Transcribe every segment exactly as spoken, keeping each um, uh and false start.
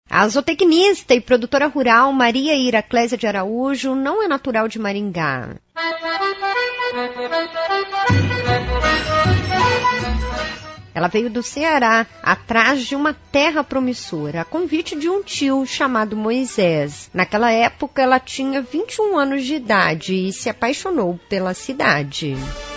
A zootecnista e produtora rural Maria Iraclésia de Araújo não é natural de Maringá. Ela veio do Ceará, atrás de uma terra promissora, a convite de um tio chamado Moisés. Naquela época, ela tinha vinte e um anos de idade e se apaixonou pela cidade.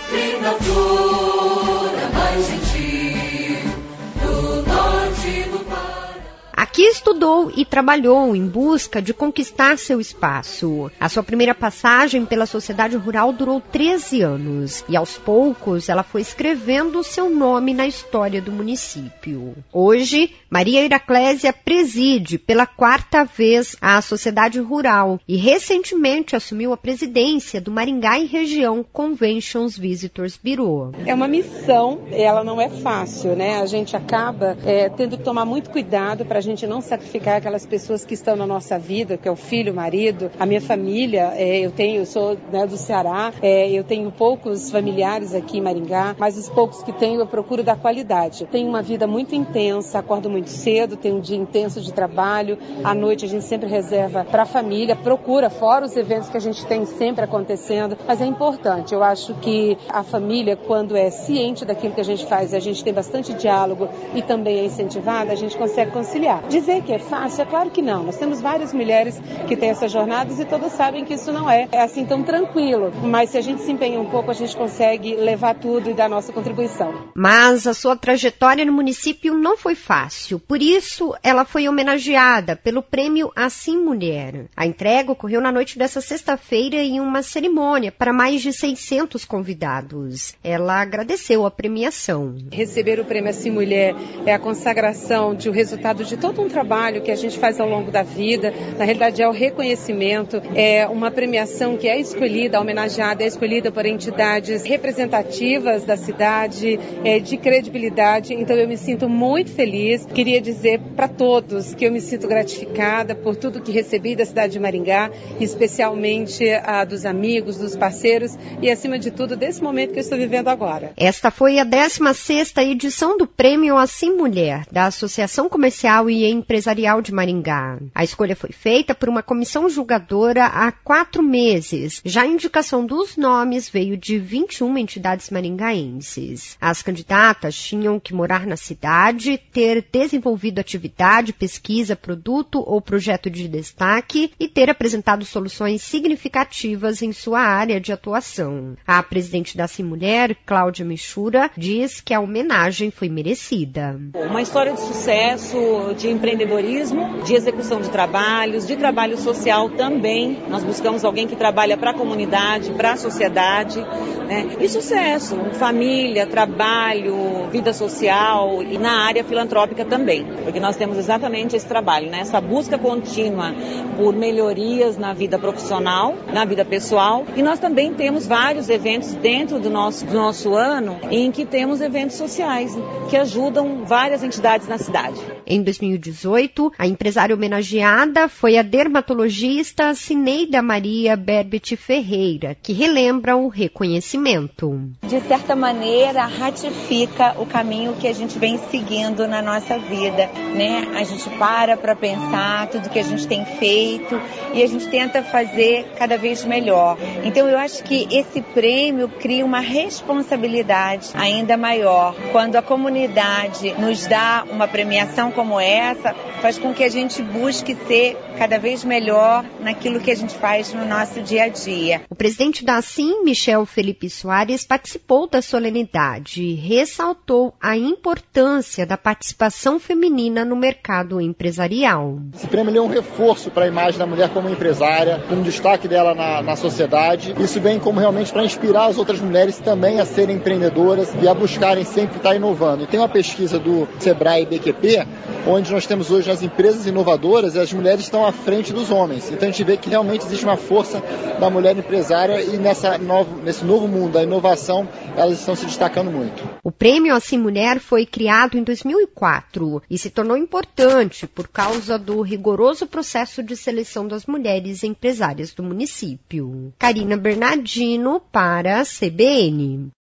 Mais gentil, do norte do Pará. Aqui estudou e trabalhou em busca de conquistar seu espaço. A sua primeira passagem pela sociedade rural durou treze anos e, aos poucos, ela foi escrevendo o seu nome na história do município. Hoje, Maria Iraclésia preside pela quarta vez a sociedade rural e recentemente assumiu a presidência do Maringá e Região Conventions Visitors Bureau. É uma missão, ela não é fácil, né? A gente acaba é, tendo que tomar muito cuidado para a gente não sacrificar aquelas pessoas que estão na nossa vida, que é o filho, o marido, a minha família. É, eu tenho, eu sou né, do Ceará, é, eu tenho poucos familiares aqui em Maringá, mas os poucos que tenho eu procuro dar qualidade. Tenho uma vida muito intensa, acordo muito cedo, tenho um dia intenso de trabalho, à noite a gente sempre reserva para a família, procura, fora os eventos que a gente tem sempre acontecendo, mas é importante. Eu acho que a família, quando é ciente daquilo que a gente faz, a gente tem bastante diálogo e também é incentivada, a gente consegue conciliar. Dizer que é fácil, é claro que não. Nós temos várias mulheres que têm essas jornadas e todas sabem que isso não é, é assim tão tranquilo. Mas se a gente se empenha um pouco, a gente consegue levar tudo e dar nossa contribuição. Mas a sua trajetória no município não foi fácil. Por isso, ela foi homenageada pelo prêmio Assim Mulher. A entrega ocorreu na noite dessa sexta-feira em uma cerimônia para mais de seiscentos convidados. Ela agradeceu a premiação. Receber o prêmio Assim Mulher é a consagração de um resultado de todo um trabalho que a gente faz ao longo da vida. Na realidade, é o reconhecimento, é uma premiação que é escolhida, homenageada, é escolhida por entidades representativas da cidade, é, de credibilidade. Então, eu me sinto muito feliz. Queria dizer para todos que eu me sinto gratificada por tudo que recebi da cidade de Maringá, especialmente a dos amigos, dos parceiros e, acima de tudo, desse momento que eu estou vivendo agora. Esta foi a décima sexta edição do Prêmio Assim Mulher, da Associação Comercial e Empresarial de Maringá. A escolha foi feita por uma comissão julgadora há quatro meses. Já a indicação dos nomes veio de vinte e uma entidades maringaenses. As candidatas tinham que morar na cidade, ter desenvolvido atividade, pesquisa, produto ou projeto de destaque e ter apresentado soluções significativas em sua área de atuação. A presidente da Assim Mulher, Cláudia Michura, diz que a homenagem foi merecida. Uma história de sucesso, de empreendedorismo, de execução de trabalhos, de trabalho social também. Nós buscamos alguém que trabalha para a comunidade, para a sociedade, né? E sucesso, família, trabalho, vida social e na área filantrópica também, porque nós temos exatamente esse trabalho, né? Essa busca contínua por melhorias na vida profissional, na vida pessoal, e nós também temos vários eventos dentro do nosso, do nosso ano em que temos eventos sociais que ajudam várias entidades na cidade. Em dois mil e dezoito, a empresária homenageada foi a dermatologista Cineida Maria Berbet Ferreira, que relembra o reconhecimento. De certa maneira, ratifica o caminho que a gente vem seguindo na nossa vida, né? A gente para para pensar tudo que a gente tem feito e a gente tenta fazer cada vez melhor. Então, eu acho que esse prêmio cria uma responsabilidade ainda maior. Quando a comunidade nos dá uma premiação como essa, faz com que a gente busque ser cada vez melhor naquilo que a gente faz no nosso dia a dia. O presidente da Assim, Michel Felipe Soares, participou da solenidade e ressaltou a importância da participação feminina no mercado empresarial. Esse prêmio é um reforço para a imagem da mulher como empresária, com o destaque dela na, na sociedade. Isso vem como realmente para inspirar as outras mulheres também a serem empreendedoras e a buscarem sempre estar inovando. E tem uma pesquisa do Sebrae B Q P, onde nós temos hoje as empresas inovadoras e as mulheres estão à frente dos homens. Então a gente vê que realmente existe uma força da mulher empresária e nessa novo, nesse novo mundo da inovação, elas estão se destacando muito. O Prêmio Assim Mulher foi criado em dois mil e quatro e se tornou importante por causa do rigoroso processo de seleção das mulheres empresárias do município. Karina Bernardino para a C B N.